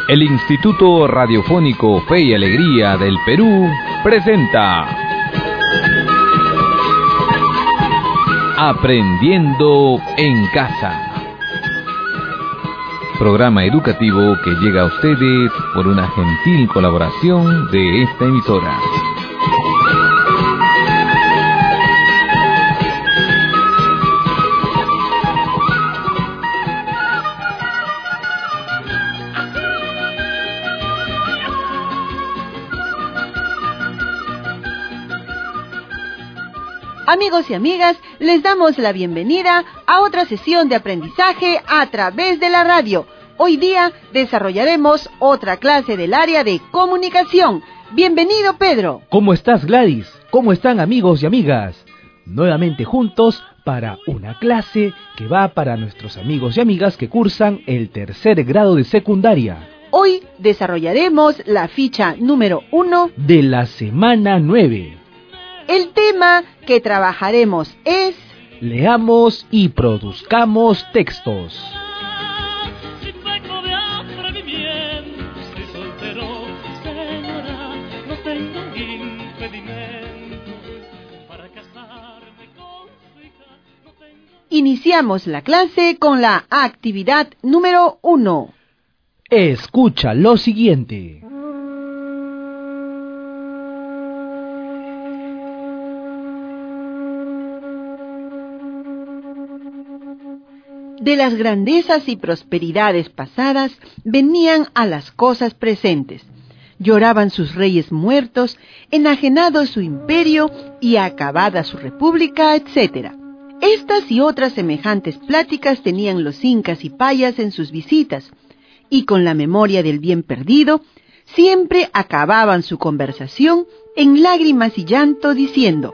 El Instituto Radiofónico Fe y Alegría del Perú presenta Aprendiendo en Casa. Programa educativo que llega a ustedes por una gentil colaboración de esta emisora. Amigos y amigas, les damos la bienvenida a otra sesión de aprendizaje a través de la radio. Hoy día desarrollaremos otra clase del área de comunicación. Bienvenido, Pedro. ¿Cómo estás, Gladys? ¿Cómo están, amigos y amigas? Nuevamente juntos para una clase que va para nuestros amigos y amigas que cursan el tercer grado de secundaria. Hoy desarrollaremos la ficha número 1 de la semana 9. El tema que trabajaremos es... Leamos y produzcamos textos. Iniciamos la clase con la actividad número 1. Escucha lo siguiente. De las grandezas y prosperidades pasadas venían a las cosas presentes. Lloraban sus reyes muertos, enajenado su imperio y acabada su república, etc. Estas y otras semejantes pláticas tenían los incas y payas en sus visitas, y con la memoria del bien perdido, siempre acababan su conversación en lágrimas y llanto, diciendo: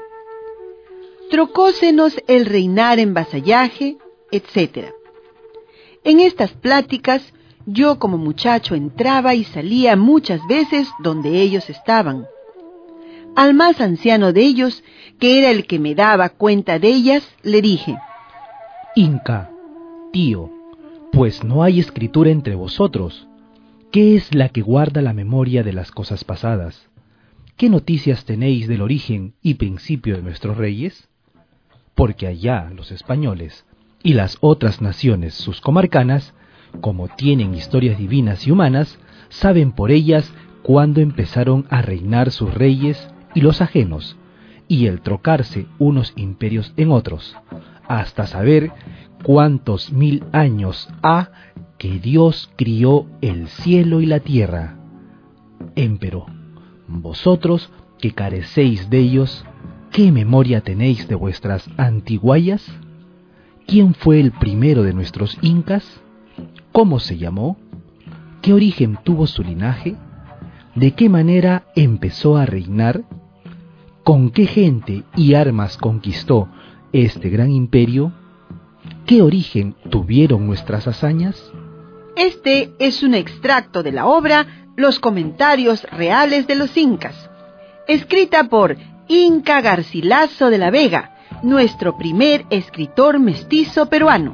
«Trocósenos el reinar en vasallaje», etc. En estas pláticas, yo como muchacho entraba y salía muchas veces donde ellos estaban. Al más anciano de ellos, que era el que me daba cuenta de ellas, le dije: Inca, tío, pues no hay escritura entre vosotros. ¿Qué es la que guarda la memoria de las cosas pasadas? ¿Qué noticias tenéis del origen y principio de nuestros reyes? Porque allá los españoles y las otras naciones sus comarcanas, como tienen historias divinas y humanas, saben por ellas cuándo empezaron a reinar sus reyes y los ajenos, y el trocarse unos imperios en otros, hasta saber cuántos 1000 años ha que Dios crió el cielo y la tierra. Empero, vosotros que carecéis de ellos, ¿qué memoria tenéis de vuestras antiguallas? ¿Quién fue el primero de nuestros incas? ¿Cómo se llamó? ¿Qué origen tuvo su linaje? ¿De qué manera empezó a reinar? ¿Con qué gente y armas conquistó este gran imperio? ¿Qué origen tuvieron nuestras hazañas? Este es un extracto de la obra Los comentarios reales de los incas, escrita por Inca Garcilaso de la Vega, nuestro primer escritor mestizo peruano.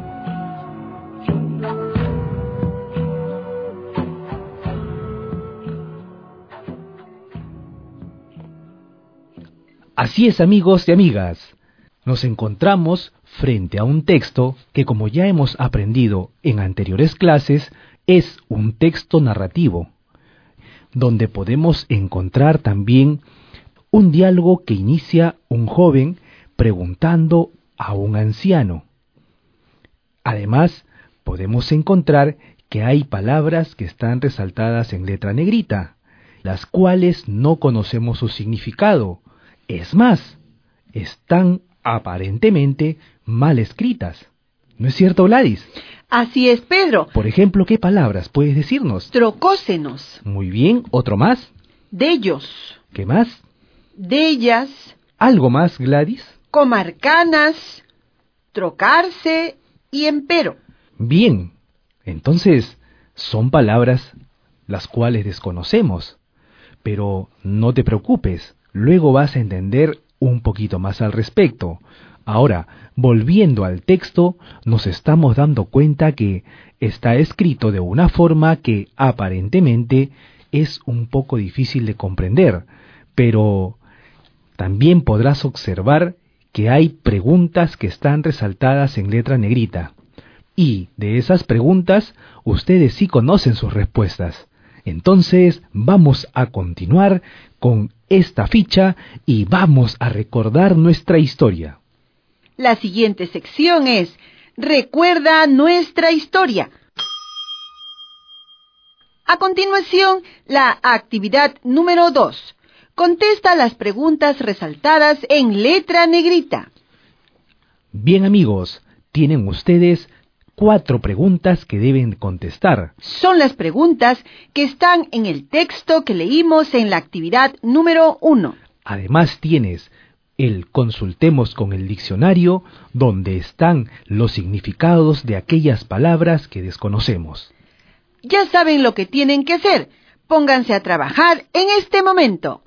Así es, amigos y amigas. Nos encontramos frente a un texto que, como ya hemos aprendido en anteriores clases, es un texto narrativo, donde podemos encontrar también un diálogo que inicia un joven preguntando a un anciano. Además, podemos encontrar que hay palabras que están resaltadas en letra negrita, las cuales no conocemos su significado. Es más, están aparentemente mal escritas. ¿No es cierto, Gladys? Así es, Pedro. Por ejemplo, ¿qué palabras puedes decirnos? Trocósenos. Muy bien, ¿otro más? Dellos. ¿Qué más? Dellas. ¿Algo más, Gladys? Comarcanas, trocarse y empero. Bien, entonces son palabras las cuales desconocemos, pero no te preocupes, luego vas a entender un poquito más al respecto. Ahora, volviendo al texto, nos estamos dando cuenta que está escrito de una forma que aparentemente es un poco difícil de comprender, pero también podrás observar que hay preguntas que están resaltadas en letra negrita. Y de esas preguntas, ustedes sí conocen sus respuestas. Entonces, vamos a continuar con esta ficha y vamos a recordar nuestra historia. La siguiente sección es Recuerda nuestra historia. A continuación, la actividad número 2. Contesta las preguntas resaltadas en letra negrita. Bien, amigos, tienen ustedes 4 preguntas que deben contestar. Son las preguntas que están en el texto que leímos en la actividad número 1. Además tienes el Consultemos con el diccionario, donde están los significados de aquellas palabras que desconocemos. Ya saben lo que tienen que hacer. Pónganse a trabajar en este momento.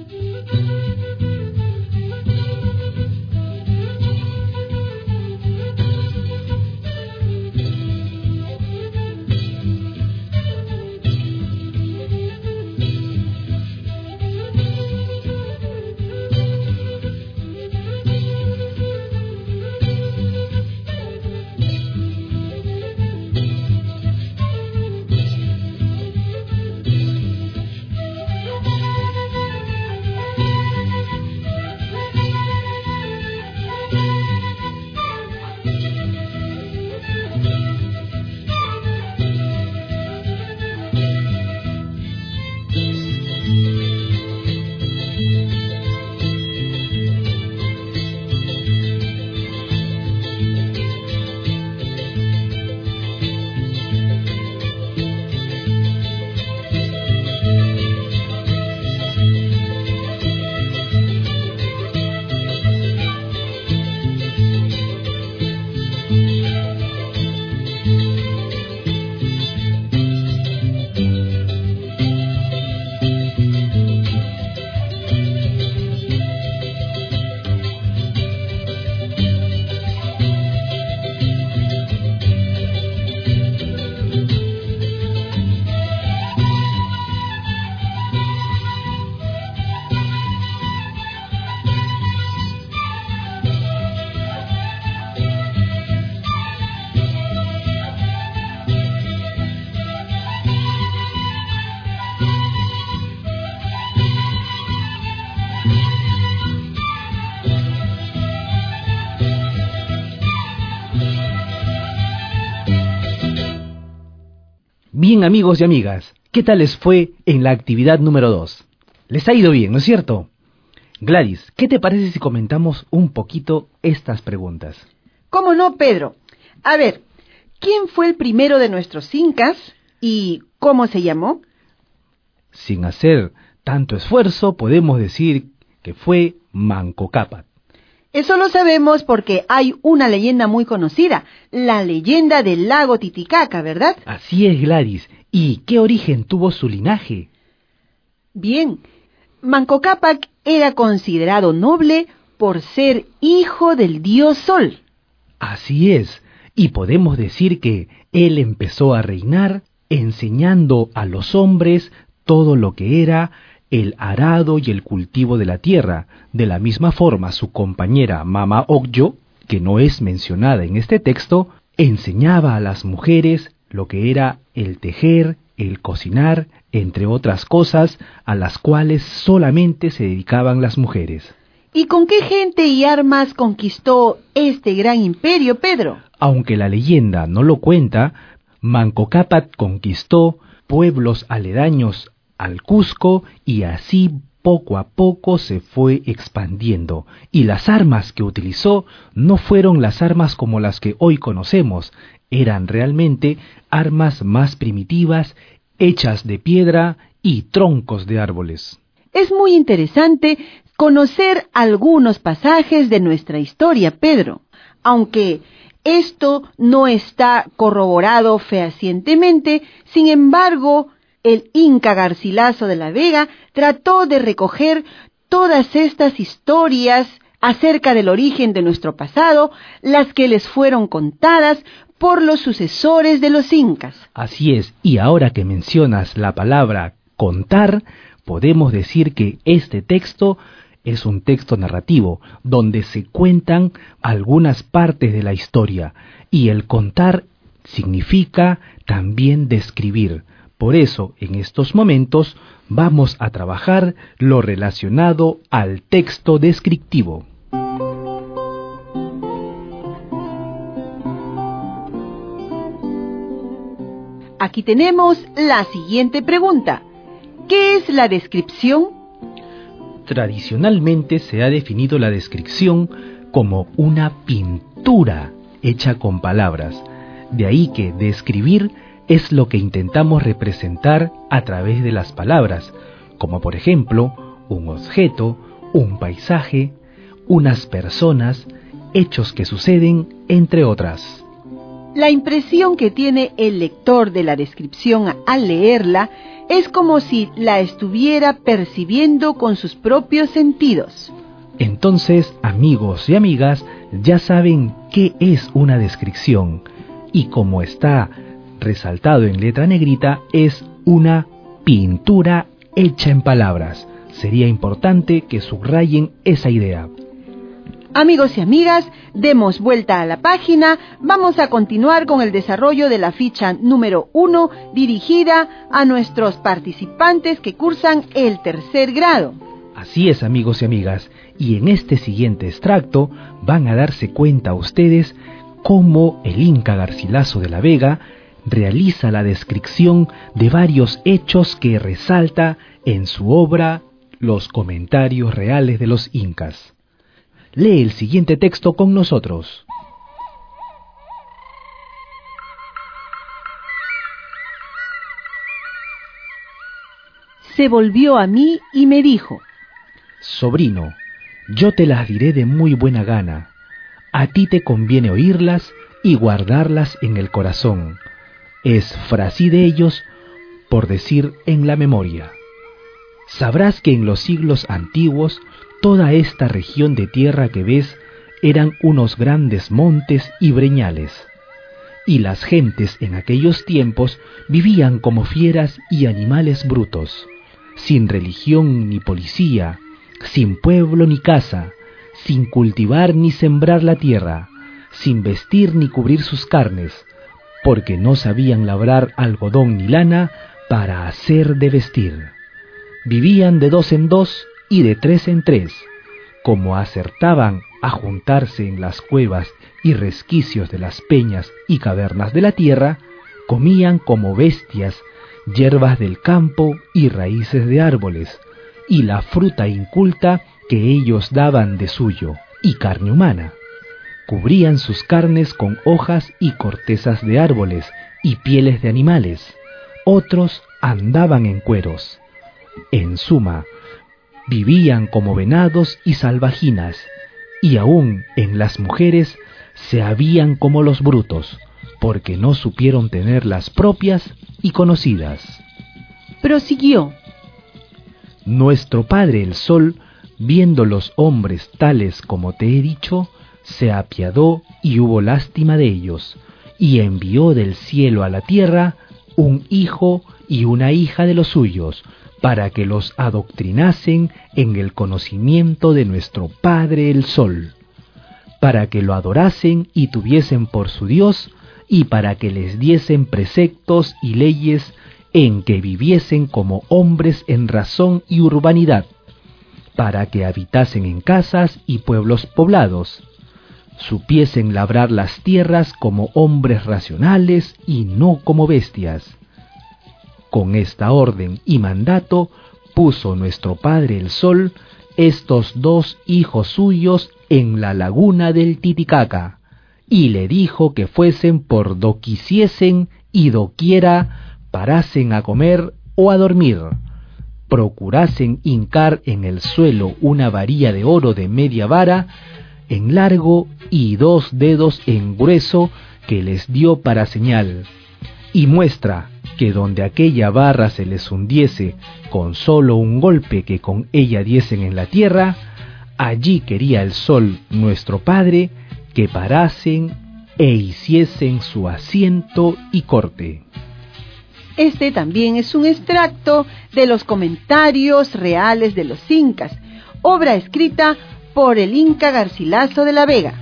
Bien, amigos y amigas, ¿qué tal les fue en la actividad número 2? Les ha ido bien, ¿no es cierto? Gladys, ¿qué te parece si comentamos un poquito estas preguntas? ¿Cómo no, Pedro? A ver, ¿quién fue el primero de nuestros incas y cómo se llamó? Sin hacer tanto esfuerzo, podemos decir que fue Manco Cápac. Eso lo sabemos porque hay una leyenda muy conocida, la leyenda del lago Titicaca, ¿verdad? Así es, Gladys. ¿Y qué origen tuvo su linaje? Bien, Manco Cápac era considerado noble por ser hijo del dios Sol. Así es, y podemos decir que él empezó a reinar enseñando a los hombres todo lo que era el arado y el cultivo de la tierra. De la misma forma, su compañera Mama Ocllo, que no es mencionada en este texto, enseñaba a las mujeres lo que era el tejer, el cocinar, entre otras cosas, a las cuales solamente se dedicaban las mujeres. ¿Y con qué gente y armas conquistó este gran imperio, Pedro? Aunque la leyenda no lo cuenta, Manco Cápac conquistó pueblos aledaños al Cusco y así poco a poco se fue expandiendo. Y las armas que utilizó no fueron las armas como las que hoy conocemos, eran realmente armas más primitivas, hechas de piedra y troncos de árboles. Es muy interesante conocer algunos pasajes de nuestra historia, Pedro, aunque esto no está corroborado fehacientemente. Sin embargo, el Inca Garcilaso de la Vega trató de recoger todas estas historias acerca del origen de nuestro pasado, las que les fueron contadas por los sucesores de los incas. Así es, y ahora que mencionas la palabra contar, podemos decir que este texto es un texto narrativo, donde se cuentan algunas partes de la historia, y el contar significa también describir. Por eso, en estos momentos, vamos a trabajar lo relacionado al texto descriptivo. Aquí tenemos la siguiente pregunta. ¿Qué es la descripción? Tradicionalmente se ha definido la descripción como una pintura hecha con palabras. De ahí que describir es lo que intentamos representar a través de las palabras, como por ejemplo un objeto, un paisaje, unas personas, hechos que suceden, entre otras. La impresión que tiene el lector de la descripción al leerla es como si la estuviera percibiendo con sus propios sentidos. Entonces, amigos y amigas, ya saben qué es una descripción, y como está resaltado en letra negrita, es una pintura hecha en palabras. Sería importante que subrayen esa idea. Amigos y amigas, demos vuelta a la página. Vamos a continuar con el desarrollo de la ficha número 1 dirigida a nuestros participantes que cursan el tercer grado. Así es, amigos y amigas, y en este siguiente extracto van a darse cuenta ustedes cómo el Inca Garcilaso de la Vega realiza la descripción de varios hechos que resalta en su obra Los Comentarios Reales de los Incas. Lee el siguiente texto con nosotros. Se volvió a mí y me dijo: Sobrino, yo te las diré de muy buena gana. A ti te conviene oírlas y guardarlas en el corazón. Es frasí de ellos, por decir en la memoria. Sabrás que en los siglos antiguos toda esta región de tierra que ves eran unos grandes montes y breñales, y las gentes en aquellos tiempos vivían como fieras y animales brutos, sin religión ni policía, sin pueblo ni casa, sin cultivar ni sembrar la tierra, sin vestir ni cubrir sus carnes, porque no sabían labrar algodón ni lana para hacer de vestir. Vivían de 2 en 2 y de 3 en 3, como acertaban a juntarse en las cuevas y resquicios de las peñas y cavernas de la tierra, comían como bestias hierbas del campo y raíces de árboles, y la fruta inculta que ellos daban de suyo, y carne humana. Cubrían sus carnes con hojas y cortezas de árboles y pieles de animales. Otros andaban en cueros. En suma, vivían como venados y salvajinas, y aún en las mujeres se habían como los brutos, porque no supieron tener las propias y conocidas. Prosiguió: Nuestro Padre el Sol, viendo los hombres tales como te he dicho, se apiadó y hubo lástima de ellos, y envió del cielo a la tierra un hijo y una hija de los suyos, para que los adoctrinasen en el conocimiento de nuestro Padre el Sol, para que lo adorasen y tuviesen por su Dios, y para que les diesen preceptos y leyes en que viviesen como hombres en razón y urbanidad, para que habitasen en casas y pueblos poblados, supiesen labrar las tierras como hombres racionales y no como bestias. Con esta orden y mandato puso nuestro Padre el Sol estos 2 hijos suyos en la laguna del Titicaca, y le dijo que fuesen por do quisiesen y doquiera parasen a comer o a dormir, procurasen hincar en el suelo una varilla de oro de media vara en largo y 2 dedos en grueso que les dio para señal, y muestra que donde aquella barra se les hundiese con solo un golpe que con ella diesen en la tierra, Allí quería el sol, nuestro Padre, que parasen e hiciesen su asiento y corte. Este también es un extracto de los comentarios reales de los incas, obra escrita por el inca Garcilaso de la Vega.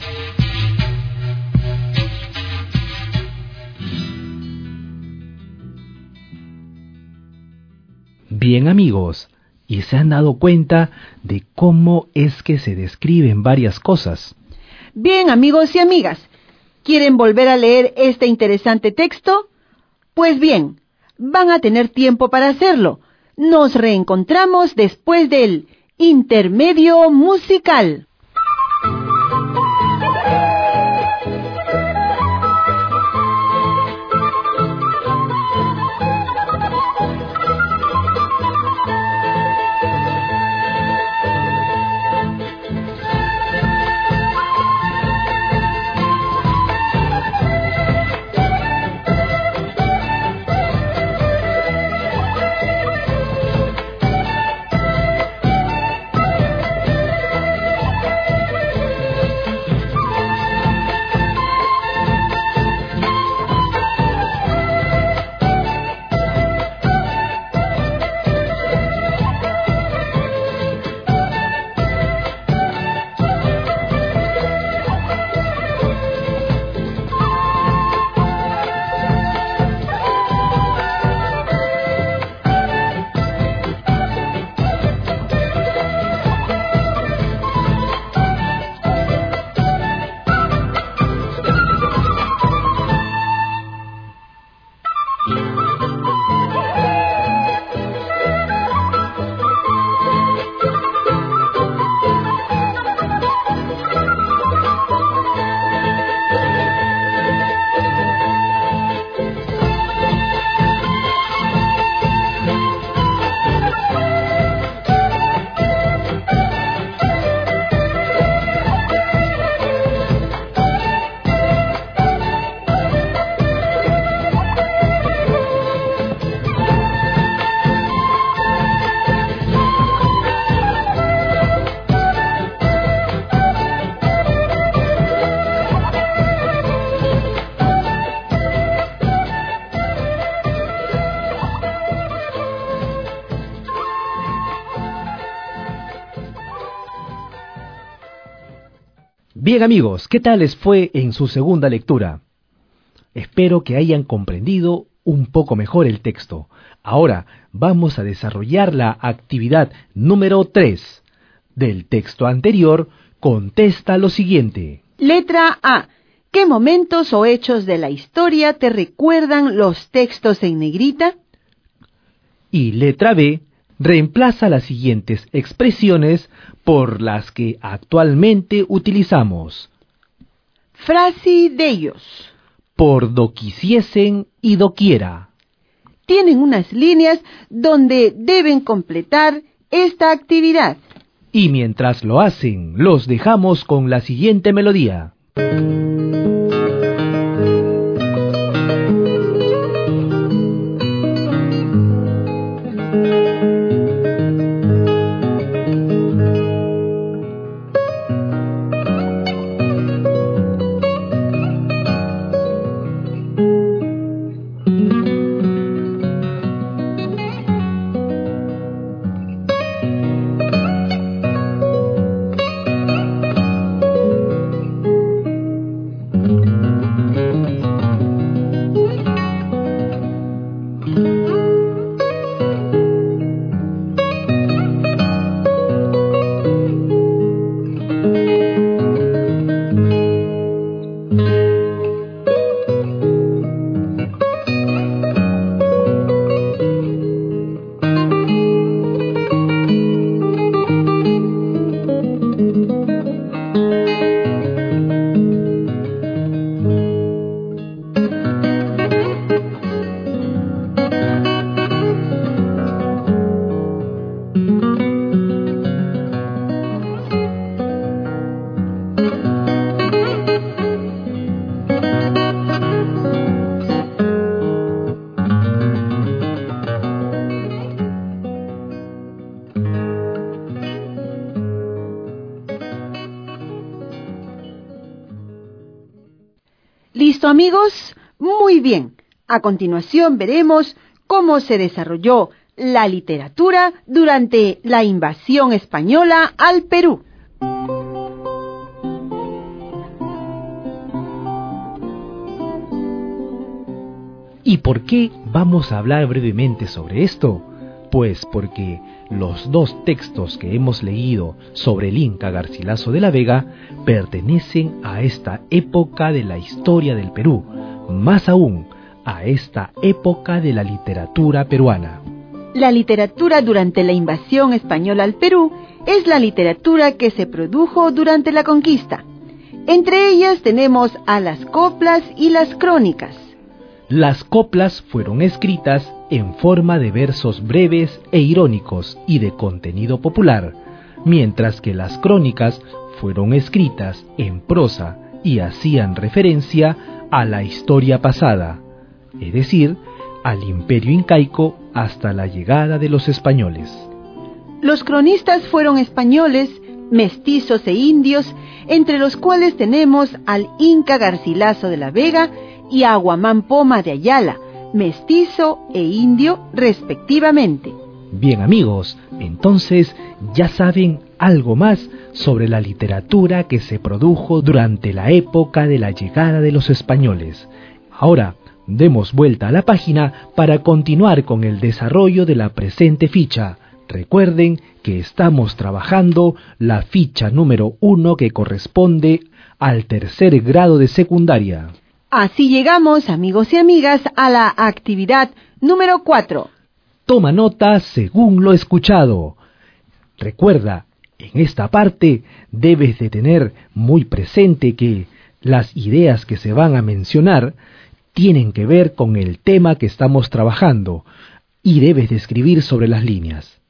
Bien, amigos, ¿y se han dado cuenta de cómo es que se describen varias cosas? Bien, amigos y amigas, ¿quieren volver a leer este interesante texto? Pues bien, van a tener tiempo para hacerlo. Nos reencontramos después del intermedio musical. Bien, amigos, ¿qué tal les fue en su segunda lectura? Espero que hayan comprendido un poco mejor el texto. Ahora vamos a desarrollar la actividad número 3. Del texto anterior, contesta lo siguiente. Letra A. ¿Qué momentos o hechos de la historia te recuerdan los textos en negrita? Y letra B. Reemplaza las siguientes expresiones por las que actualmente utilizamos. Frase de ellos. Por doquisiesen y doquiera. Tienen unas líneas donde deben completar esta actividad. Y mientras lo hacen, los dejamos con la siguiente melodía. ¿Listo, amigos? Muy bien. A continuación veremos cómo se desarrolló la literatura durante la invasión española al Perú. ¿Y por qué vamos a hablar brevemente sobre esto? Pues porque los dos textos que hemos leído sobre el Inca Garcilaso de la Vega pertenecen a esta época de la historia del Perú, más aún a esta época de la literatura peruana. La literatura durante la invasión española al Perú es la literatura que se produjo durante la conquista. Entre ellas tenemos a las coplas y las crónicas. Las coplas fueron escritas en forma de versos breves e irónicos y de contenido popular, mientras que las crónicas fueron escritas en prosa y hacían referencia a la historia pasada, es decir, al imperio incaico hasta la llegada de los españoles. Los cronistas fueron españoles, mestizos e indios, entre los cuales tenemos al Inca Garcilaso de la Vega y a Guamán Poma de Ayala, mestizo e indio respectivamente. Bien, amigos, entonces ya saben algo más sobre la literatura que se produjo durante la época de la llegada de los españoles. Ahora, demos vuelta a la página para continuar con el desarrollo de la presente ficha. Recuerden que estamos trabajando la ficha número 1 que corresponde al tercer grado de secundaria. Así llegamos, amigos y amigas, a la actividad número 4. Toma nota según lo escuchado. Recuerda, en esta parte debes de tener muy presente que las ideas que se van a mencionar tienen que ver con el tema que estamos trabajando y debes de escribir sobre las líneas.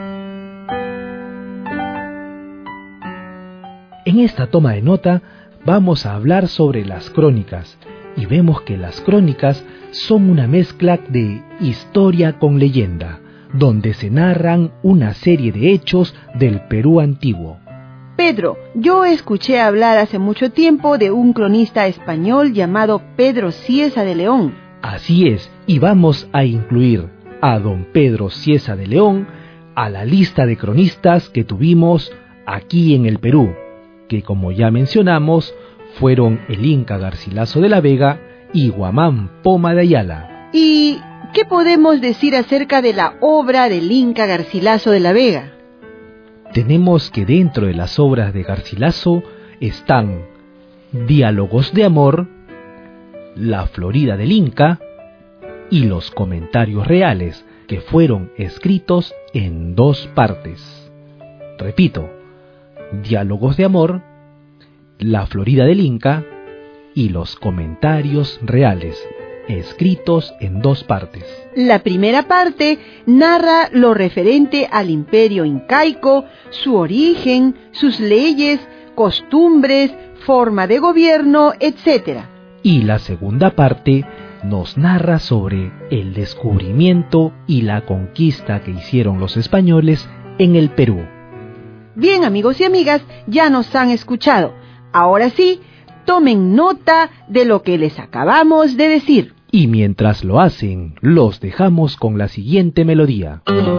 En esta toma de nota vamos a hablar sobre las crónicas y vemos que las crónicas son una mezcla de historia con leyenda, donde se narran una serie de hechos del Perú antiguo. Pedro, yo escuché hablar hace mucho tiempo de un cronista español llamado Pedro Cieza de León. Así es, y vamos a incluir a don Pedro Cieza de León a la lista de cronistas que tuvimos aquí en el Perú, que como ya mencionamos, fueron el Inca Garcilaso de la Vega y Guamán Poma de Ayala. ¿Y qué podemos decir acerca de la obra del Inca Garcilaso de la Vega? Tenemos que dentro de las obras de Garcilaso están Diálogos de Amor, La Florida del Inca y los Comentarios Reales, que fueron escritos en 2 partes. Repito, Diálogos de Amor, La Florida del Inca y los Comentarios Reales, escritos en 2 partes. La primera parte narra lo referente al imperio incaico, su origen, sus leyes, costumbres, forma de gobierno, etc. Y la segunda parte nos narra sobre el descubrimiento y la conquista que hicieron los españoles en el Perú. Bien, amigos y amigas, ya nos han escuchado. Ahora sí, tomen nota de lo que les acabamos de decir. Y mientras lo hacen, los dejamos con la siguiente melodía.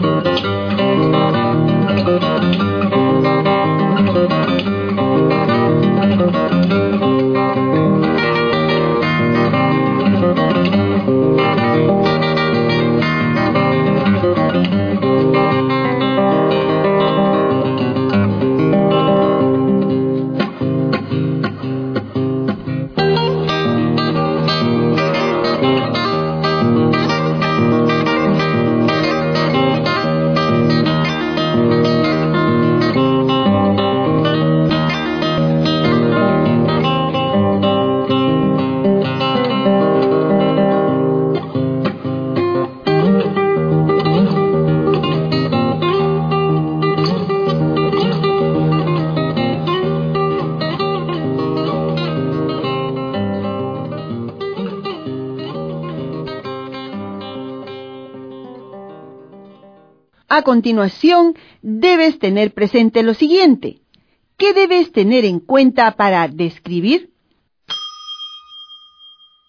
A continuación, debes tener presente lo siguiente. ¿Qué debes tener en cuenta para describir?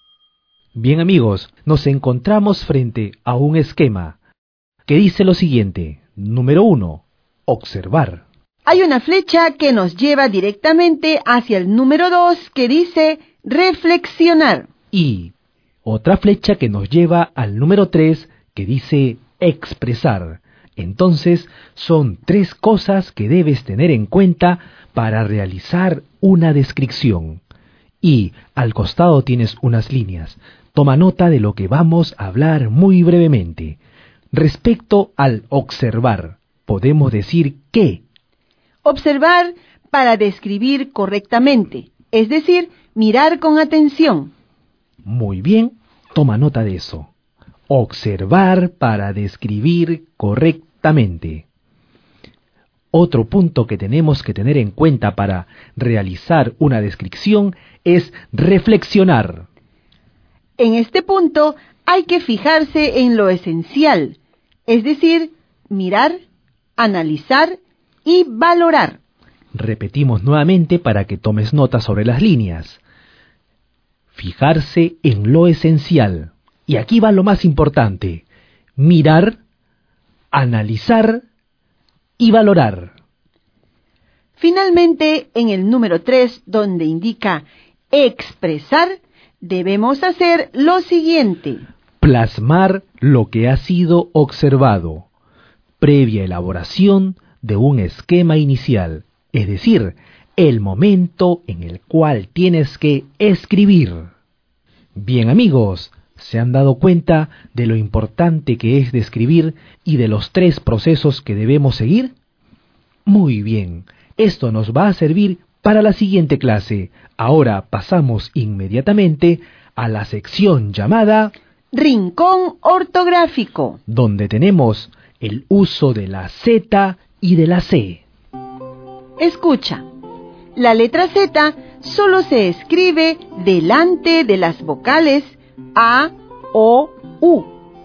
Bien amigos, nos encontramos frente a un esquema que dice lo siguiente. Número 1. Observar. Hay una flecha que nos lleva directamente hacia el número 2 que dice reflexionar. Y otra flecha que nos lleva al número 3 que dice expresar. Entonces, son 3 cosas que debes tener en cuenta para realizar una descripción. Y al costado tienes unas líneas. Toma nota de lo que vamos a hablar muy brevemente. Respecto al observar, podemos decir que observar para describir correctamente, es decir, mirar con atención. Muy bien, toma nota de eso. Observar para describir correctamente. Otro punto que tenemos que tener en cuenta para realizar una descripción es reflexionar. En este punto hay que fijarse en lo esencial, es decir, mirar, analizar y valorar. Repetimos nuevamente para que tomes nota sobre las líneas. Fijarse en lo esencial. Y aquí va lo más importante. Mirar, analizar y valorar. Finalmente, en el número 3, donde indica expresar, debemos hacer lo siguiente. Plasmar lo que ha sido observado, previa elaboración de un esquema inicial, es decir, el momento en el cual tienes que escribir. Bien amigos, ¿se han dado cuenta de lo importante que es describir y de los 3 procesos que debemos seguir? Muy bien, esto nos va a servir para la siguiente clase. Ahora pasamos inmediatamente a la sección llamada Rincón ortográfico, donde tenemos el uso de la Z y de la C. Escucha, la letra Z solo se escribe delante de las vocales A, O, U.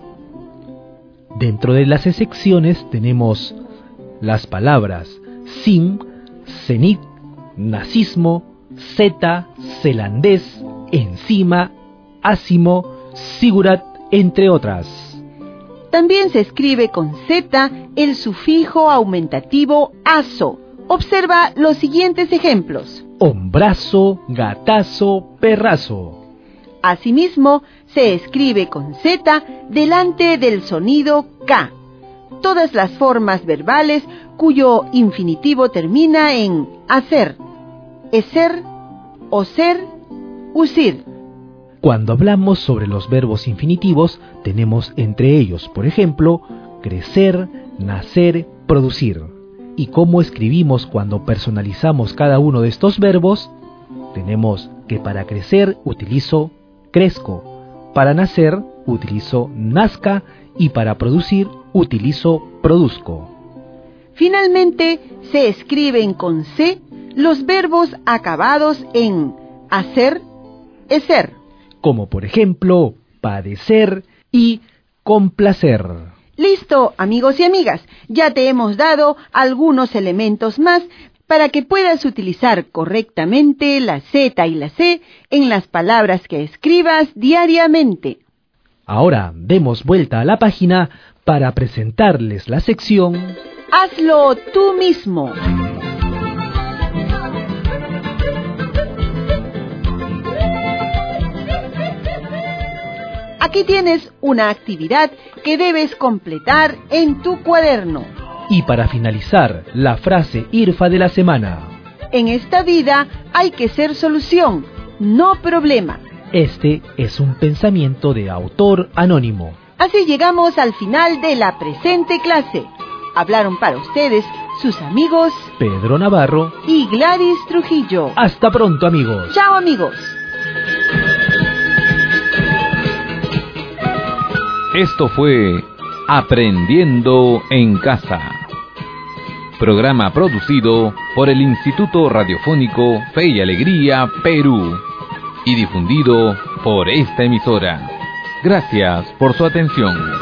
Dentro de las secciones tenemos las palabras sin, cenit, nazismo, zeta, zelandés, encima, ácimo, sigurat, entre otras. También se escribe con Z el sufijo aumentativo aso. Observa los siguientes ejemplos. Hombrazo, gatazo, perrazo. Asimismo, se escribe con Z delante del sonido K. Todas las formas verbales cuyo infinitivo termina en hacer, eser, oser, usir. Cuando hablamos sobre los verbos infinitivos, tenemos entre ellos, por ejemplo, crecer, nacer, producir. ¿Y cómo escribimos cuando personalizamos cada uno de estos verbos? Tenemos que para crecer utilizo crezco, para nacer utilizo nazca y para producir utilizo produzco. Finalmente, se escriben con C los verbos acabados en hacer, eser. Como por ejemplo, padecer y complacer. Listo, amigos y amigas, ya te hemos dado algunos elementos más para que puedas utilizar correctamente la Z y la C en las palabras que escribas diariamente. Ahora demos vuelta a la página para presentarles la sección Hazlo tú mismo. Aquí tienes una actividad que debes completar en tu cuaderno. Y para finalizar, la frase IRFA de la semana. En esta vida hay que ser solución, no problema. Este es un pensamiento de autor anónimo. Así llegamos al final de la presente clase. Hablaron para ustedes sus amigos Pedro Navarro y Gladys Trujillo. Hasta pronto, amigos. Chao, amigos. Esto fue Aprendiendo en Casa. Programa producido por el Instituto Radiofónico Fe y Alegría, Perú. Y difundido por esta emisora. Gracias por su atención.